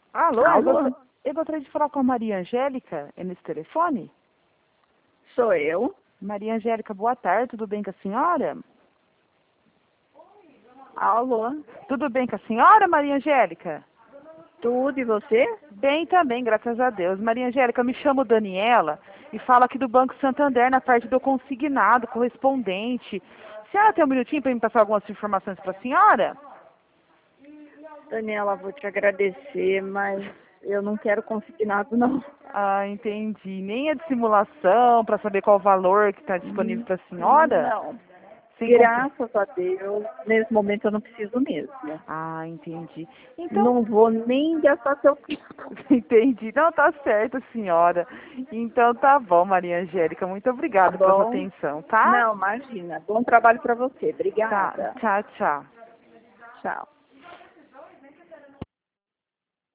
Alô, Alô, eu gostaria de falar com a Maria Angélica, é nesse telefone? sou eu. Maria Angélica, boa tarde, tudo bem com a senhora? Alô, Tudo bem com a senhora, Maria Angélica? tudo e você? Bem também, graças a Deus. Maria Angélica, eu me chamo Daniela e falo aqui do Banco Santander, na parte do consignado, correspondente. A senhora tem um minutinho para me passar algumas informações para a senhora? Daniela, vou te agradecer, mas eu não quero consignado, não. Ah, entendi. Nem a de simulação, para saber qual o valor que está disponível para a senhora? Não. Sem compra... Graças a Deus, nesse momento eu não preciso mesmo. Ah, entendi. Então, Não vou nem gastar seu tempo. entendi. Não, tá certo, senhora. Então tá bom, Maria Angélica. Muito Tá obrigada pela sua bom? atenção, tá? Não, imagina. Bom trabalho para você. Tá. Obrigada. Tchau, tchau. Tchau.